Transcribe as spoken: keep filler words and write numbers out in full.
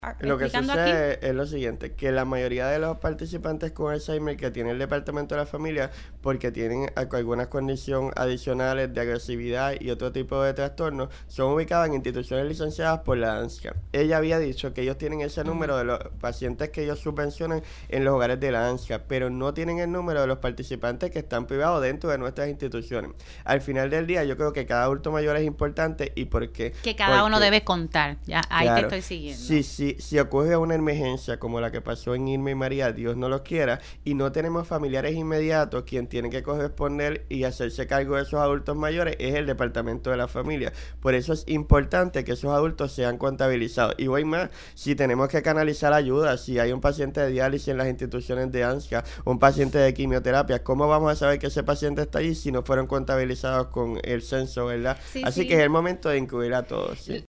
Lo que explicando aquí. sucede es lo siguiente, que la mayoría de los participantes con Alzheimer que tienen el departamento de la familia, porque tienen a- algunas condiciones adicionales de agresividad y otro tipo de trastornos, son ubicados en instituciones licenciadas por la ANSCA. Ella había dicho que ellos tienen ese número Ujú. de los pacientes que ellos subvencionan en los hogares de la ANSCA, pero no tienen el número de los participantes que están privados dentro de nuestras instituciones. Al final del día, yo creo que cada adulto mayor es importante. ¿Y por qué? Que cada uno Porque debe contar. Ya, ahí te claro, estoy siguiendo. si, si, si ocurre una emergencia como la que pasó en Irma y María, Dios no los quiera, y no tenemos familiares inmediatos, quien tiene que corresponder y hacerse cargo de esos adultos mayores es el departamento de la familia. Por eso es importante que esos adultos sean contabilizados. Y voy más, si tenemos que canalizar ayuda, si hay un paciente de diálisis en las instituciones de ANSCA, un paciente de quimioterapia, ¿cómo vamos a saber que ese paciente está allí si no fueron contabilizados con el censo, verdad? Sí, Así sí. que es el momento de incluir a todos. ¿sí?